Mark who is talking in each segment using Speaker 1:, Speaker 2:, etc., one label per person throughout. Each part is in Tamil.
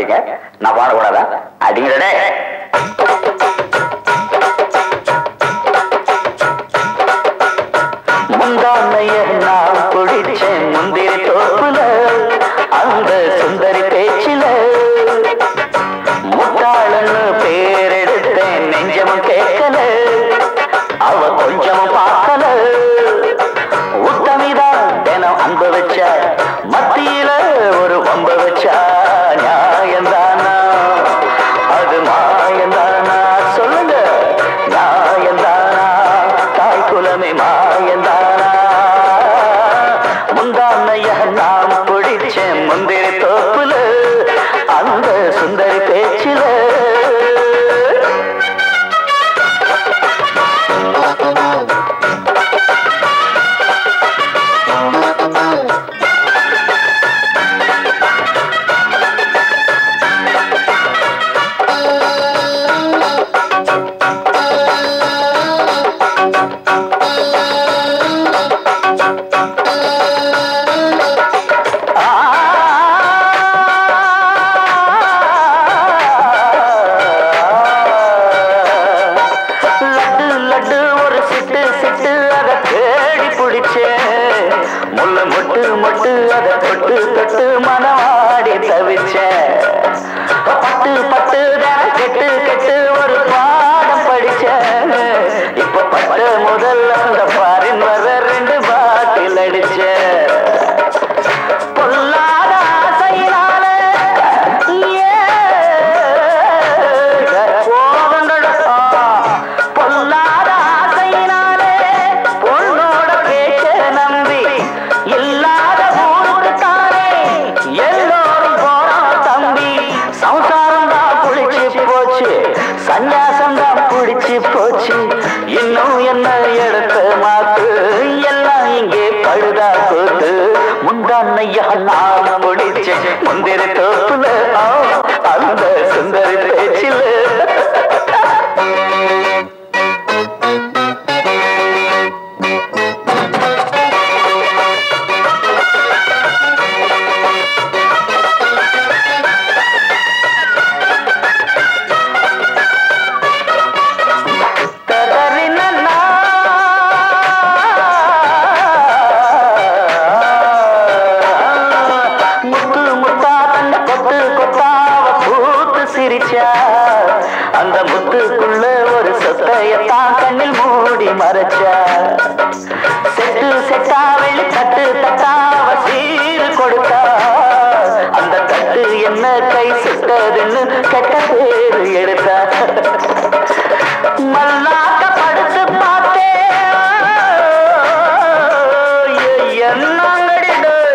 Speaker 1: பாடிட்டீங்க, நான் பாடக்கூடாதா? அடிங்கடே. முந்தானைய நான் குடிச்சேன் முந்திரி தோப்புல, அந்த சுந்தரி பேச்சில முட்டாளன்னு பேரெடுத்தேன், நெஞ்சமும் கேட்கல, அவ கொஞ்சமும் பார்க்கல. உத்தமிதான் தினம் அன்பு வச்சா, மத்தியில ஒரு வம்ப வச்சா, நியாயந்தானா அது மாயந்தானா? சொல்லுங்க, நியாயந்தானா? தாய் குலமே மாயந்தானா? முந்தானைய நாம் பிடிச்சேன் முந்திரி தோப்புல, அந்த சுந்தரி பேச்சில. முள்ள மொட்டு மொட்டு அதை தொட்டு தொட்டு மனவாடி தவிச்சேன். பட்டு பட்டு கெட்டு கெட்டு ஒரு பாடம் படிச்சேன். இப்ப பட்ட முதல்ல அந்த பாரின் வர 2 பாட்டில் அடிச்சேன். பொல்லாத ஆசையினால பொல்லாத ஆசையினால பொண்ணோட பேச்ச நம்பி இல்லாத ஊருக்கு தானே எல்லோரும் போறோம் தம்பி. சம்சாரம் தான் புளிச்சு போச்சு, சன்னியாசம் தான் புடிச்சு போச்சு. இன்னும் என்ன எடுத்து மாத்து, எல்லாம் இங்கே பழுதா கூத்து. முந்தானையா நான் முடிச்சு முந்திரி தோப்புல, அந்த சுந்தரி பேச்சில. அந்த முத்துக்குள்ள ஒரு சொத்தையத்தான் கண்ணில் மூடி மறைச்சா. செட்டு செட்டா வெள்ளி தட்டு தட்டாவ சீர் கொடுத்தா. அந்த தட்டு என்ன கை சுட்டதுன்னு கெட்ட பேரு எடுத்தா. மல்லாக்க படுத்து பார்த்தே என்னங்கடி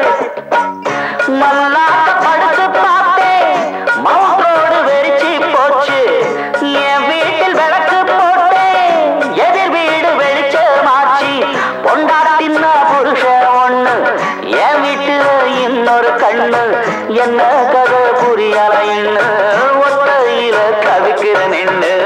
Speaker 1: மல்லாக்க படுத்து பார்த்தே மவுத்தோடு வெறிச்சி போச்சு. என் வீட்டில் விளக்கு போட்டேன், எதிர் வீடு வெளிச்சமாச்சு. பொண்டாட்டின்னா புருஷன் ஒண்ணு, என் வீட்டுல இன்னொரு கண்ணு. என்ன கதை புரியல, ஒத்தையில தவிக்கிற நின்று